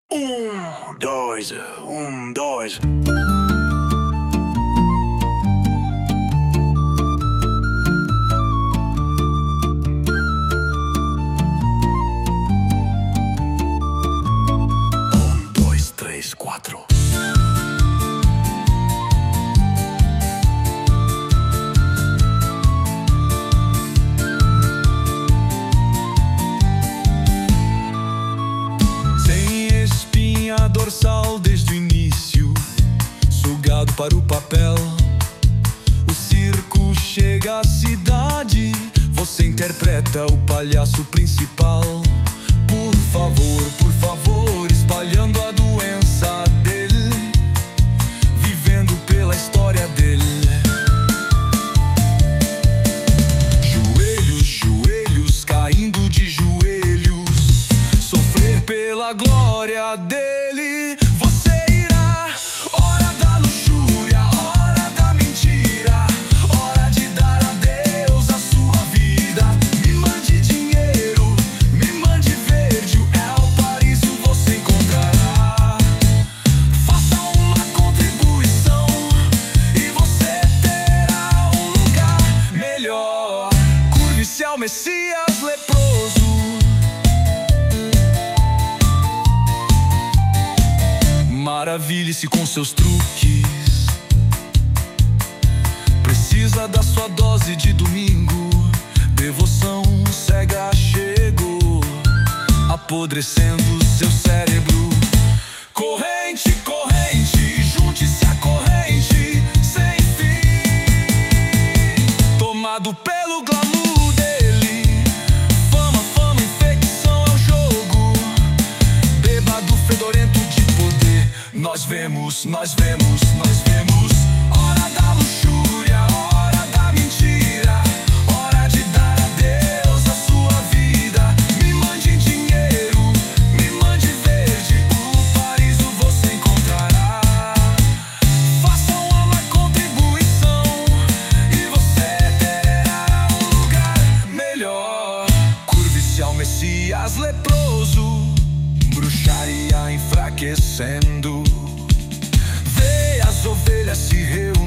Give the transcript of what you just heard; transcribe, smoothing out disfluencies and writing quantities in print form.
Dois, dois. Dois, três, quatro. Dorsal desde o início, sugado para o papel. O circo chega à cidade, você interpreta o palhaço principal. Por favor, espalhando a doença dele, vivendo pela história dele. Joelhos, caindo de joelhos, sofrer pela glória dele. Curve-se ao Messias leproso. Maravilhe-se com seus truques. Precisa da sua dose de domingo. Devoção cega chegou, apodrecendo seu cérebro. Corrente, junte-se à corrente sem fim. Tomado pelo glamour dele, fama, infecção é o jogo. Bêbado, fedorento de poder. Nós vemos. Hora da luxúria, hora da mentira. Hora de dar a Deus a sua vida. Me mande dinheiro, me mande verde. O paraíso você encontrará. Faça uma contribuição e você terá um lugar melhor. Curve-se ao Messias leproso. Bruxaria enfraquecendo. Vê as ovelhas se reunir.